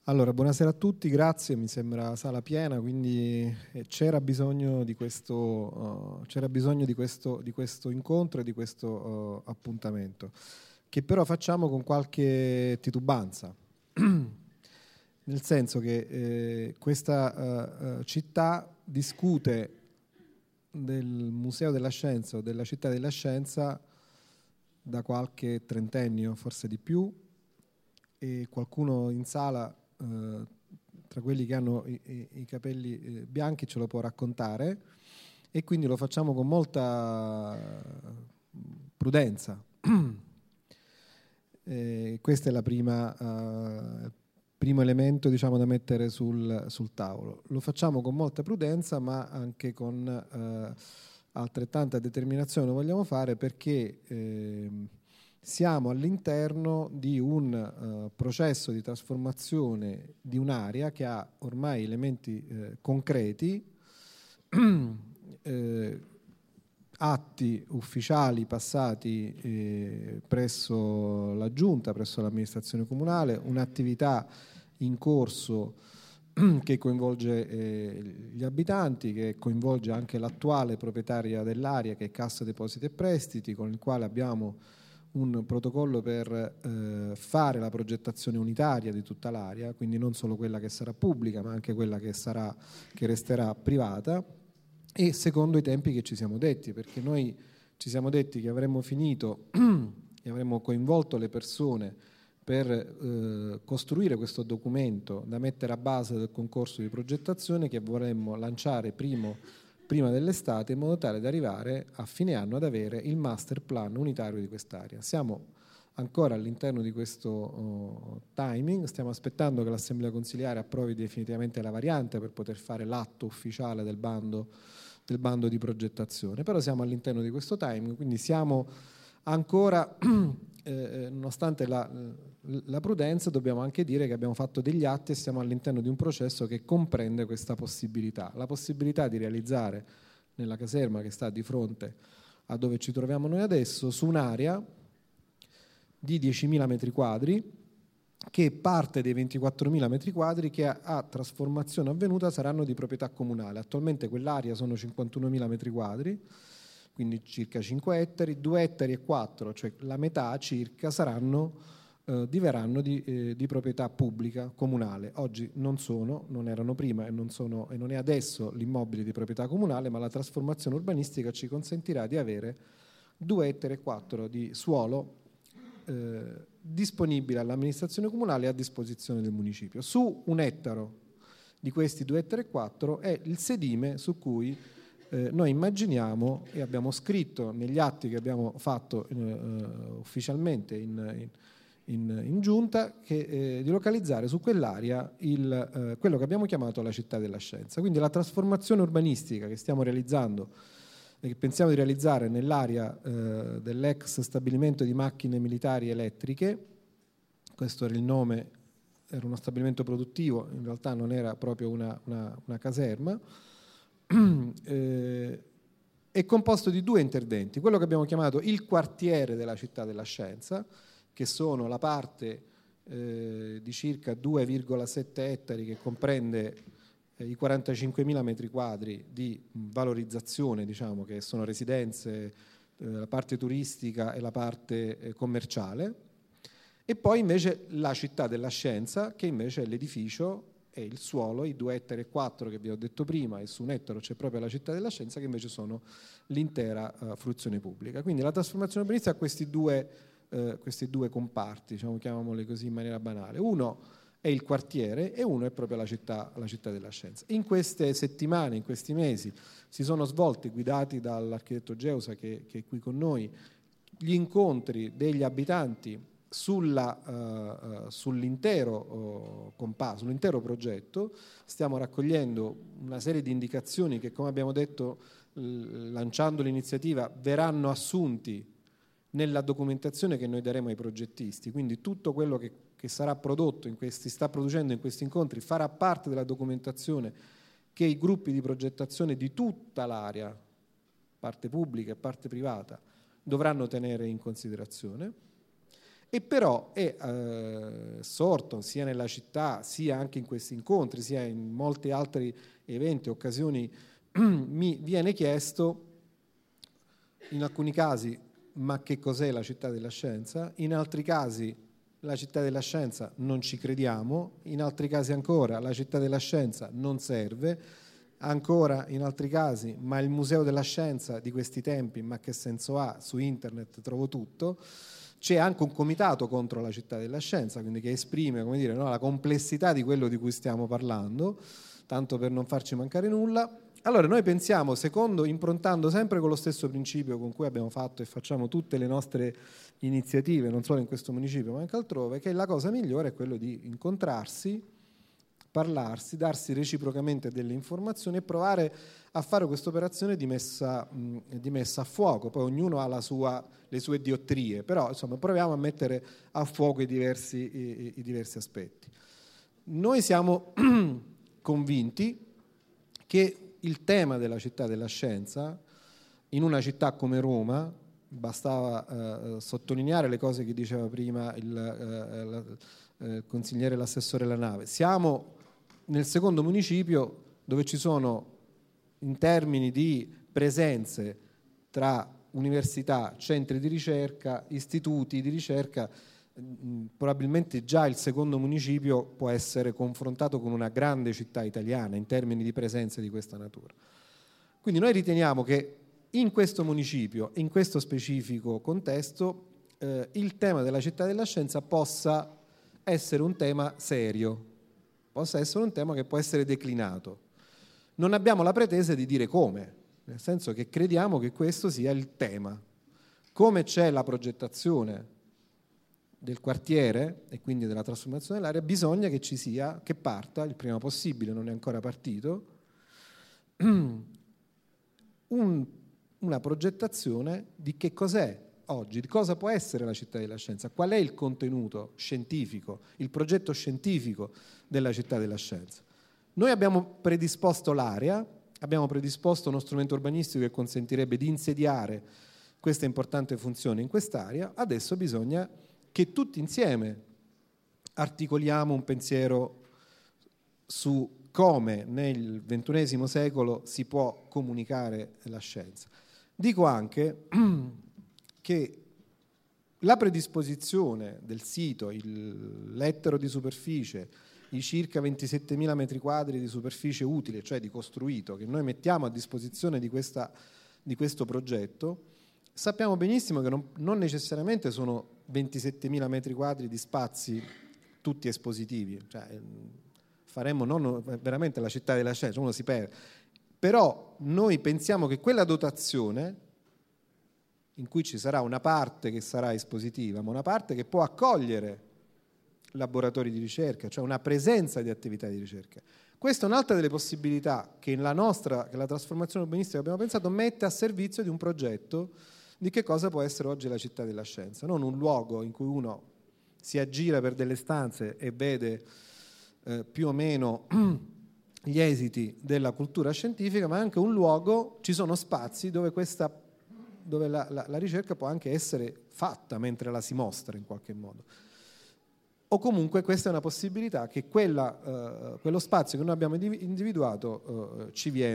Allora, buonasera a tutti, grazie, mi sembra sala piena, quindi c'era bisogno di questo incontro e di questo appuntamento, che però facciamo con qualche titubanza, nel senso che questa città discute del Museo della Scienza o della Città della Scienza da qualche trentennio, forse di più, e qualcuno in sala, tra quelli che hanno i capelli bianchi, ce lo può raccontare, e quindi lo facciamo con molta prudenza. Questo è il primo elemento, diciamo, da mettere sul tavolo. Lo facciamo con molta prudenza, ma anche con altrettanta determinazione lo vogliamo fare, perché siamo all'interno di un processo di trasformazione di un'area che ha ormai elementi concreti, atti ufficiali passati presso la Giunta, presso l'amministrazione comunale, un'attività in corso che coinvolge gli abitanti, che coinvolge anche l'attuale proprietaria dell'area, che è Cassa Depositi e Prestiti, con il quale abbiamo un protocollo per fare la progettazione unitaria di tutta l'area, quindi non solo quella che sarà pubblica, ma anche quella che resterà privata, e secondo i tempi che ci siamo detti, perché noi ci siamo detti che avremmo finito e avremmo coinvolto le persone per costruire questo documento da mettere a base del concorso di progettazione, che vorremmo lanciare prima dell'estate, in modo tale da arrivare a fine anno ad avere il master plan unitario di quest'area. Siamo ancora all'interno di questo timing, stiamo aspettando che l'Assemblea Consiliare approvi definitivamente la variante per poter fare l'atto ufficiale del bando di progettazione, però siamo all'interno di questo timing, quindi siamo ancora, nonostante la prudenza, dobbiamo anche dire che abbiamo fatto degli atti e siamo all'interno di un processo che comprende questa possibilità, la possibilità di realizzare nella caserma che sta di fronte a dove ci troviamo noi adesso, su un'area di 10.000 metri quadri, che parte dei 24.000 metri quadri che a trasformazione avvenuta saranno di proprietà comunale. Attualmente quell'area sono 51.000 metri quadri, quindi circa 5 ettari, 2 ettari e 4, cioè la metà circa, diverranno di proprietà pubblica comunale. Oggi non erano prima e non è adesso l'immobile di proprietà comunale, ma la trasformazione urbanistica ci consentirà di avere 2 ettari e 4 di suolo disponibile all'amministrazione comunale e a disposizione del municipio. Su 1 ettaro di questi 2 ettari e 4 è il sedime su cui noi immaginiamo, e abbiamo scritto negli atti che abbiamo fatto ufficialmente in giunta, di localizzare su quell'area quello che abbiamo chiamato la città della scienza. Quindi la trasformazione urbanistica che stiamo realizzando e che pensiamo di realizzare nell'area dell'ex stabilimento di macchine militari elettriche, questo era il nome, era uno stabilimento produttivo, in realtà non era proprio una caserma, è composto di 2 interventi, quello che abbiamo chiamato il quartiere della città della scienza, che sono la parte di circa 2,7 ettari che comprende i 45.000 metri quadri di valorizzazione, diciamo, che sono residenze, la parte turistica e la parte commerciale, e poi invece la città della scienza, che invece è l'edificio e il suolo, i 2 ettari e 4 che vi ho detto prima, e su 1 ettaro c'è proprio la città della scienza, che invece sono l'intera fruizione pubblica. Quindi la trasformazione urbanistica ha questi due comparti, diciamo, chiamiamoli così in maniera banale. Uno è il quartiere e uno è proprio la città della scienza. In queste settimane, in questi mesi, si sono svolti, guidati dall'architetto Geusa che è qui con noi, gli incontri degli abitanti sull'intero progetto. Stiamo raccogliendo una serie di indicazioni che, come abbiamo detto lanciando l'iniziativa, verranno assunti nella documentazione che noi daremo ai progettisti, quindi tutto quello che sarà prodotto si sta producendo in questi incontri farà parte della documentazione che i gruppi di progettazione di tutta l'area, parte pubblica e parte privata, dovranno tenere in considerazione. e però è sorto sia nella città, sia anche in questi incontri, sia in molti altri eventi, occasioni, mi viene chiesto in alcuni casi: ma che cos'è la città della scienza? In altri casi la città della scienza non ci crediamo, in altri casi ancora la città della scienza non serve, ancora in altri casi ma il museo della scienza di questi tempi, ma che senso ha? Su internet trovo tutto. C'è anche un comitato contro la città della scienza, quindi che esprime, come dire, no, la complessità di quello di cui stiamo parlando, tanto per non farci mancare nulla. Allora noi pensiamo, improntando sempre con lo stesso principio con cui abbiamo fatto e facciamo tutte le nostre iniziative, non solo in questo municipio ma anche altrove, che la cosa migliore è quello di incontrarsi, parlarsi, darsi reciprocamente delle informazioni e provare a fare questa operazione di messa a fuoco. Poi ognuno ha le sue diottrie, però insomma proviamo a mettere a fuoco i diversi aspetti. Noi siamo convinti che il tema della città della scienza, in una città come Roma, bastava sottolineare le cose che diceva prima il consigliere e l'assessore La Nave. Siamo nel secondo municipio dove ci sono, in termini di presenze tra università, centri di ricerca, istituti di ricerca, probabilmente già il secondo municipio può essere confrontato con una grande città italiana in termini di presenze di questa natura. Quindi noi riteniamo che in questo municipio, in questo specifico contesto, il tema della città della scienza possa essere un tema serio, possa essere un tema che può essere declinato. Non abbiamo la pretesa di dire come, nel senso che crediamo che questo sia il tema. Come c'è la progettazione del quartiere e quindi della trasformazione dell'area, bisogna che ci sia, che parta il prima possibile, non è ancora partito, una progettazione di che cos'è oggi, di cosa può essere la città della scienza, qual è il contenuto scientifico, il progetto scientifico della città della scienza. Noi abbiamo predisposto l'area, abbiamo predisposto uno strumento urbanistico che consentirebbe di insediare questa importante funzione in quest'area. Adesso bisogna che tutti insieme articoliamo un pensiero su come nel XXI secolo si può comunicare la scienza. Dico anche che la predisposizione del sito, l'ettaro di superficie, i circa 27.000 metri quadri di superficie utile, cioè di costruito, che noi mettiamo a disposizione di questo progetto, sappiamo benissimo che non necessariamente sono 27.000 metri quadri di spazi tutti espositivi, cioè faremmo non veramente la città della scienza, uno si perde. Però noi pensiamo che quella dotazione, in cui ci sarà una parte che sarà espositiva, ma una parte che può accogliere laboratori di ricerca, cioè una presenza di attività di ricerca. Questa è un'altra delle possibilità che la trasformazione urbanistica che abbiamo pensato mette a servizio di un progetto di che cosa può essere oggi la città della scienza, non un luogo in cui uno si aggira per delle stanze e vede più o meno gli esiti della cultura scientifica, ma anche un luogo, ci sono spazi dove la ricerca può anche essere fatta mentre la si mostra in qualche modo. O comunque questa è una possibilità che quello spazio che noi abbiamo individuato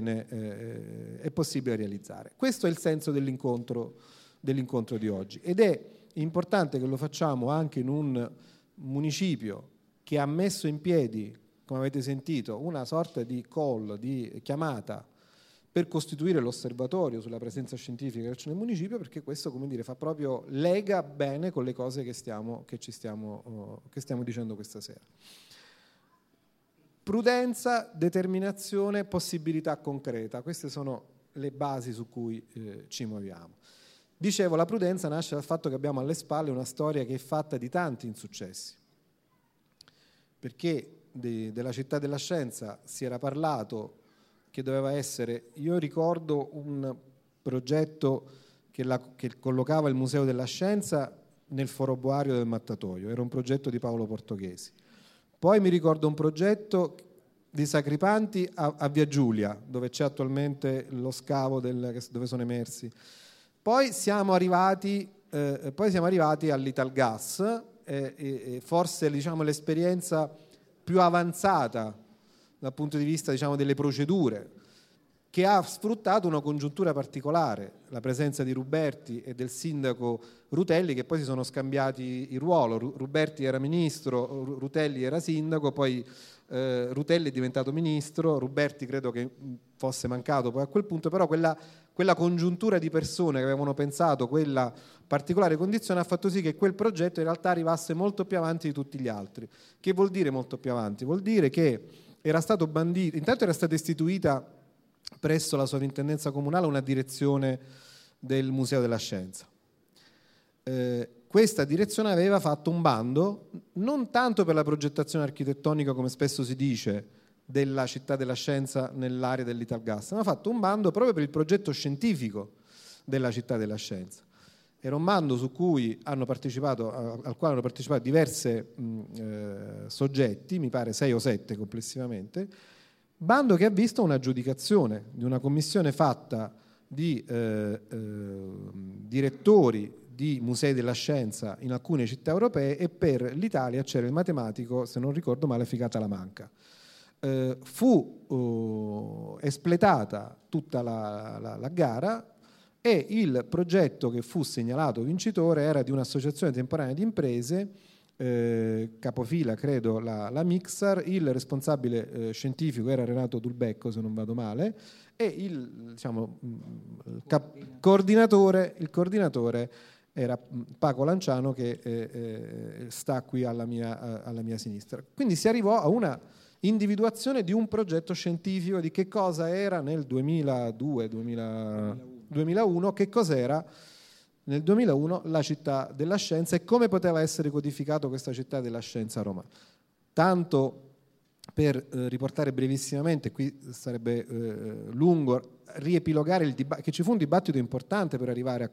è possibile realizzare. Questo è il senso dell'incontro di oggi, ed è importante che lo facciamo anche in un municipio che ha messo in piedi, come avete sentito, una sorta di call, di chiamata per costituire l'osservatorio sulla presenza scientifica che c'è nel municipio, perché questo, come dire, lega bene con le cose che stiamo dicendo questa sera. Prudenza, determinazione, possibilità concreta, queste sono le basi su cui ci muoviamo. Dicevo, la prudenza nasce dal fatto che abbiamo alle spalle una storia che è fatta di tanti insuccessi, perché della città della scienza si era parlato che doveva essere, io ricordo un progetto che collocava il Museo della Scienza nel foroboario del Mattatoio, era un progetto di Paolo Portoghesi. Poi mi ricordo un progetto di Sacripanti a Via Giulia, dove c'è attualmente lo scavo dove sono emersi. Poi siamo arrivati all'Italgas, forse diciamo, l'esperienza più avanzata dal punto di vista diciamo, delle procedure, che ha sfruttato una congiuntura particolare, la presenza di Ruberti e del sindaco Rutelli, che poi si sono scambiati il ruolo. Ruberti era ministro, Rutelli era sindaco, poi Rutelli è diventato ministro, Ruberti credo che fosse mancato poi a quel punto, però quella congiuntura di persone che avevano pensato quella particolare condizione ha fatto sì che quel progetto in realtà arrivasse molto più avanti di tutti gli altri. Che vuol dire molto più avanti? Vuol dire che era stato bandito, intanto era stata istituita presso la sovrintendenza comunale una direzione del Museo della Scienza. Questa direzione aveva fatto un bando non tanto per la progettazione architettonica, come spesso si dice, della città della scienza nell'area dell'Italgas, ma ha fatto un bando proprio per il progetto scientifico della città della scienza. Era un bando su cui al quale hanno partecipato diversi soggetti, mi pare 6 o 7 complessivamente, bando che ha visto un'aggiudicazione di una commissione fatta di direttori di musei della scienza in alcune città europee, e per l'Italia c'era il matematico, se non ricordo male, Figata-Lamanca. Fu espletata tutta la gara e il progetto che fu segnalato vincitore era di un'associazione temporanea di imprese, capofila credo la Mixar, il responsabile scientifico era Renato Dulbecco, se non vado male, e il coordinatore era Paco Lanciano, che sta qui alla mia sinistra. Quindi si arrivò a una individuazione di un progetto scientifico di che cosa era nel 2001, che cos'era nel 2001 la città della scienza e come poteva essere codificato questa città della scienza a Roma. Tanto per riportare brevissimamente, qui sarebbe lungo riepilogare il dibattito, che ci fu un dibattito importante per arrivare a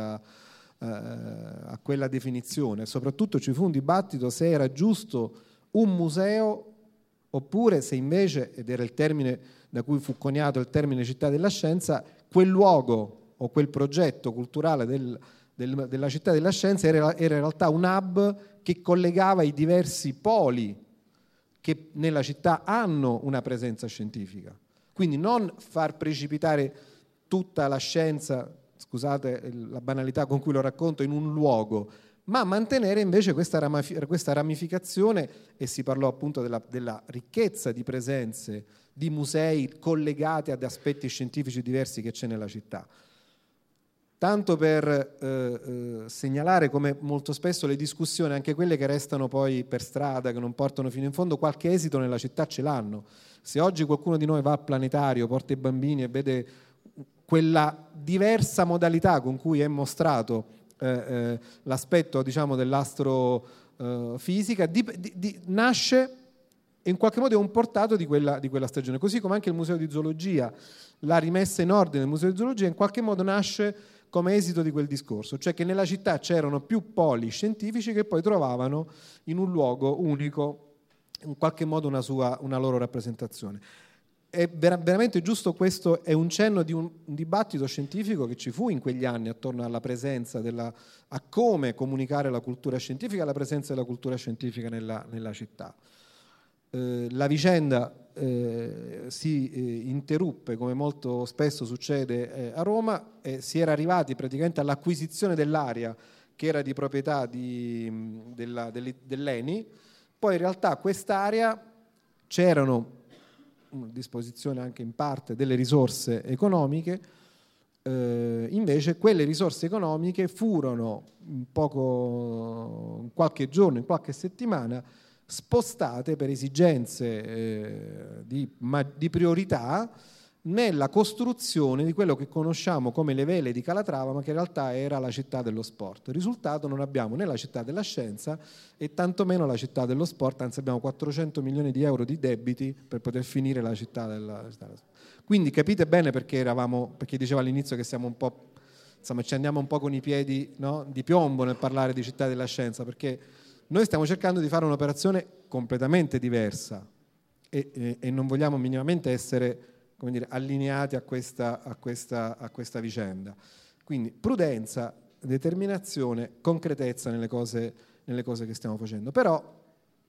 quella definizione. Soprattutto ci fu un dibattito se era giusto un museo oppure se invece, ed era il termine da cui fu coniato il termine città della scienza, quel luogo o quel progetto culturale della città della scienza era in realtà un hub che collegava i diversi poli che nella città hanno una presenza scientifica. Quindi non far precipitare tutta la scienza, scusate la banalità con cui lo racconto, in un luogo, ma mantenere invece questa ramificazione, e si parlò appunto della ricchezza di presenze, di musei collegati ad aspetti scientifici diversi che c'è nella città. Tanto per segnalare come molto spesso le discussioni, anche quelle che restano poi per strada, che non portano fino in fondo, qualche esito nella città ce l'hanno. Se oggi qualcuno di noi va al planetario, porta i bambini e vede quella diversa modalità con cui è mostrato l'aspetto diciamo, dell'astrofisica, nasce in qualche modo è un portato di quella stagione, così come anche il Museo di Zoologia, la rimessa in ordine del Museo di Zoologia in qualche modo nasce come esito di quel discorso, cioè che nella città c'erano più poli scientifici che poi trovavano in un luogo unico in qualche modo una loro rappresentazione. È veramente giusto, questo è un cenno di un dibattito scientifico che ci fu in quegli anni attorno alla presenza a come comunicare la cultura scientifica, alla presenza della cultura scientifica nella città. La vicenda si interruppe, come molto spesso succede a Roma, e si era arrivati praticamente all'acquisizione dell'area che era di proprietà dell'ENI. Poi in realtà quest'area c'erano a disposizione anche in parte delle risorse economiche, invece quelle risorse economiche furono in qualche giorno, in qualche settimana, spostate per esigenze di priorità nella costruzione di quello che conosciamo come le Vele di Calatrava, ma che in realtà era la città dello sport. Il risultato: non abbiamo né la città della scienza e tantomeno la città dello sport, anzi abbiamo 400 milioni di euro di debiti per poter finire la città dello sport. Quindi capite bene perché dicevo all'inizio che siamo un po', insomma, ci andiamo un po' con i piedi, no, di piombo nel parlare di città della scienza, perché noi stiamo cercando di fare un'operazione completamente diversa e non vogliamo minimamente essere, come dire, allineati a questa vicenda. Quindi prudenza, determinazione, concretezza nelle cose nelle cose che stiamo facendo. Però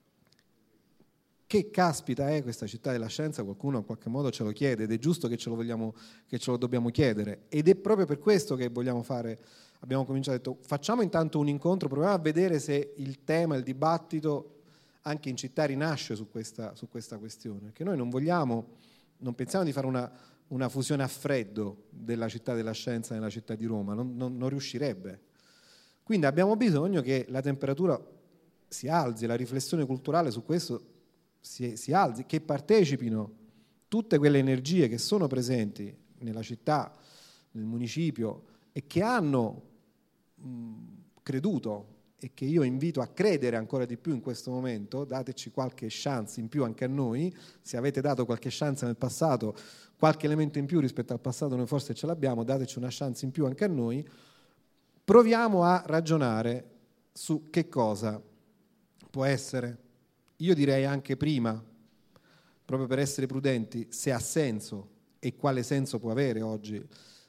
che caspita è questa città della scienza? Qualcuno in qualche modo ce lo chiede ed è giusto che ce lo dobbiamo chiedere, ed è proprio per questo che vogliamo fare. Abbiamo cominciato, detto, facciamo intanto un incontro, proviamo a vedere se il tema, il dibattito anche in città rinasce su questa questione, perché noi non pensiamo di fare una fusione a freddo della città della scienza nella città di Roma, non riuscirebbe. Quindi abbiamo bisogno che la temperatura si alzi, la riflessione culturale su questo si alzi, che partecipino tutte quelle energie che sono presenti nella città, nel municipio e che hanno creduto e che io invito a credere ancora di più in questo momento. Dateci qualche chance in più anche a noi. Se avete dato qualche chance nel passato, qualche elemento in più rispetto al passato noi forse ce l'abbiamo, dateci una chance in più anche a noi. Proviamo a ragionare su che cosa può essere. Io direi anche prima, proprio per essere prudenti, se ha senso e quale senso può avere oggi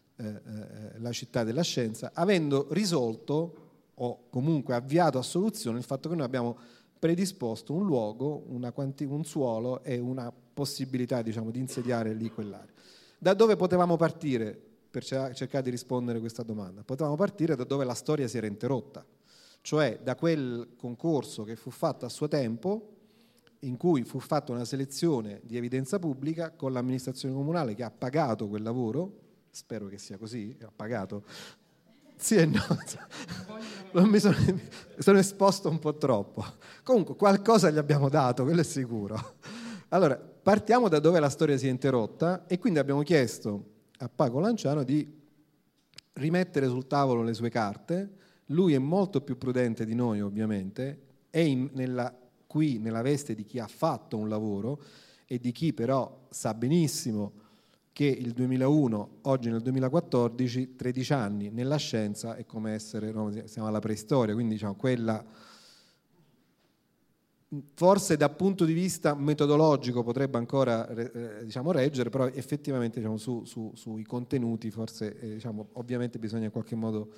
la città della scienza, avendo risolto o comunque avviato a soluzione il fatto che noi abbiamo predisposto un luogo, un suolo e una possibilità, diciamo, di insediare lì quell'area. Da dove potevamo partire per cercare di rispondere a questa domanda? Potevamo partire da dove la storia si era interrotta, cioè da quel concorso che fu fatto a suo tempo, in cui fu fatta una selezione di evidenza pubblica con l'amministrazione comunale che ha pagato quel lavoro. Spero che sia così, ha pagato. Sì e no, non mi sono esposto un po' troppo. Comunque qualcosa gli abbiamo dato, quello è sicuro. Allora, partiamo da dove la storia si è interrotta e quindi abbiamo chiesto a Paco Lanciano di rimettere sul tavolo le sue carte. Lui è molto più prudente di noi, ovviamente, è qui nella veste di chi ha fatto un lavoro e di chi però sa benissimo che il 2001, oggi nel 2014, 13 anni nella scienza è come essere, no, siamo alla preistoria, quindi diciamo quella forse dal punto di vista metodologico potrebbe ancora diciamo reggere, però effettivamente diciamo, sui contenuti forse diciamo, ovviamente bisogna in qualche modo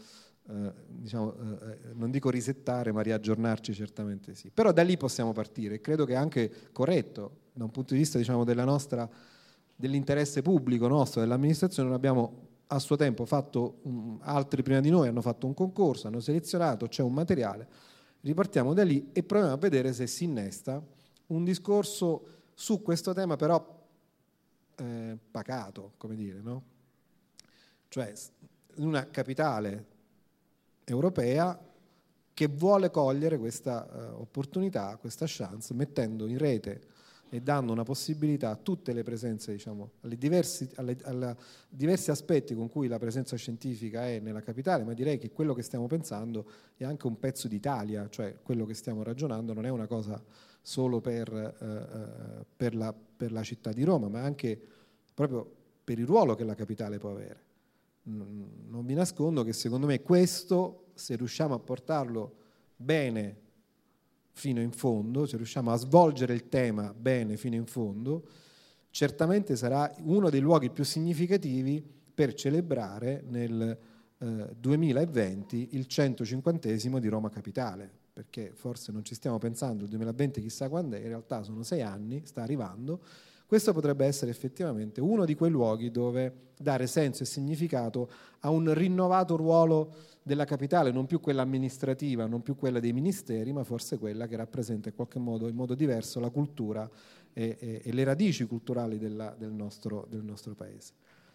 non dico risettare, ma riaggiornarci, certamente sì. Però da lì possiamo partire. Credo che è anche corretto da un punto di vista diciamo, dell'interesse pubblico nostro, dell'amministrazione. Noi abbiamo a suo tempo fatto, altri prima di noi hanno fatto un concorso, hanno selezionato, c'è un materiale, ripartiamo da lì e proviamo a vedere se si innesta un discorso su questo tema, però pacato, come dire, no? Cioè una capitale europea che vuole cogliere questa opportunità, questa chance, mettendo in rete e dando una possibilità a tutte le presenze, diciamo, alle diversi aspetti con cui la presenza scientifica è nella capitale, ma direi che quello che stiamo pensando è anche un pezzo d'Italia, cioè quello che stiamo ragionando non è una cosa solo per la città di Roma, ma anche proprio per il ruolo che la capitale può avere. Non vi nascondo che secondo me questo, se riusciamo a portarlo bene fino in fondo, se riusciamo a svolgere il tema bene fino in fondo, certamente sarà uno dei luoghi più significativi per celebrare nel 2020 il 150° di Roma Capitale, perché forse non ci stiamo pensando, il 2020 chissà quando è, in realtà sono 6 anni, sta arrivando. Questo potrebbe essere effettivamente uno di quei luoghi dove dare senso e significato a un rinnovato ruolo della capitale, non più quella amministrativa, non più quella dei ministeri, ma forse quella che rappresenta in qualche modo, in modo diverso, la cultura e le radici culturali del nostro paese.